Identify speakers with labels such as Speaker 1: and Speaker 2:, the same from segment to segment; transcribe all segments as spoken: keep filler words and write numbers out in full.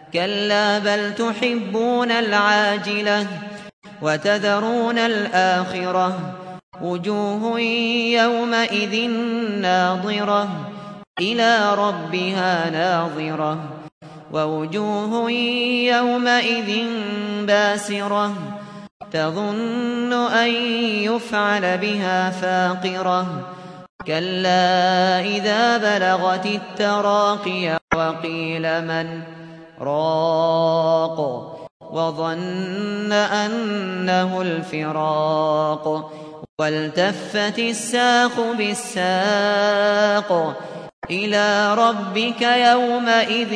Speaker 1: كلا بل تحبون العاجلة وتذرون الآخرة وجوه يومئذ ناظرة إلى ربها ناظرة ووجوه يومئذ باسرة تظن أن يفعل بها فاقرة كلا إذا بلغت التراقي وقيل من راق وظن أنه الفراق والتفت الساق بالساق إلى ربك يومئذ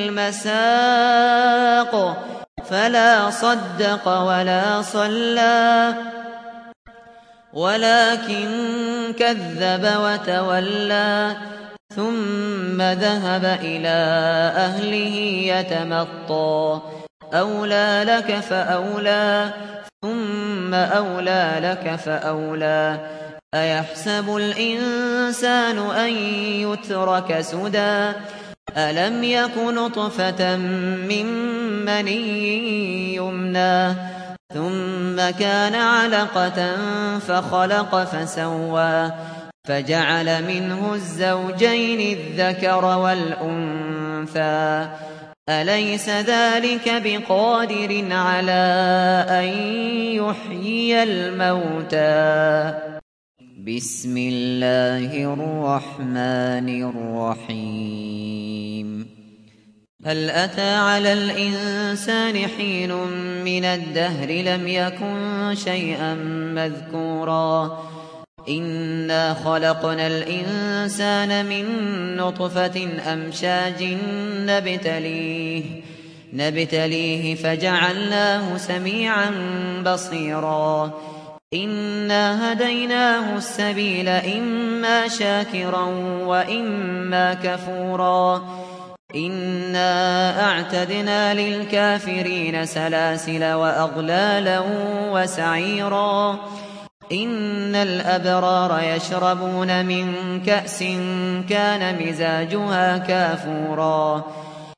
Speaker 1: المساق فلا صدق ولا صلى ولكن كذب وتولى ثم ذهب إلى أهله يتمطى أولى لك فأولى ثم أولى لك فأولى أيحسب الإنسان أن يترك سدى ألم يك نطفة من مني يمنى ثم كان علقة فخلق فسوى فجعل منه الزوجين الذكر والأنثى أليس ذلك بقادر على أن يحيي الموتى بسم الله الرحمن الرحيم هل أتى على الإنسان حين من الدهر لم يكن شيئا مذكورا إنا خلقنا الإنسان من نطفة أمشاج نبتليه نبتليه فجعلناه سميعا بصيرا إنا هديناه السبيل إما شاكرا وإما كفورا إنا أعتدنا للكافرين سلاسل وأغلالا وسعيرا إن الأبرار يشربون من كأس كان مزاجها كافورا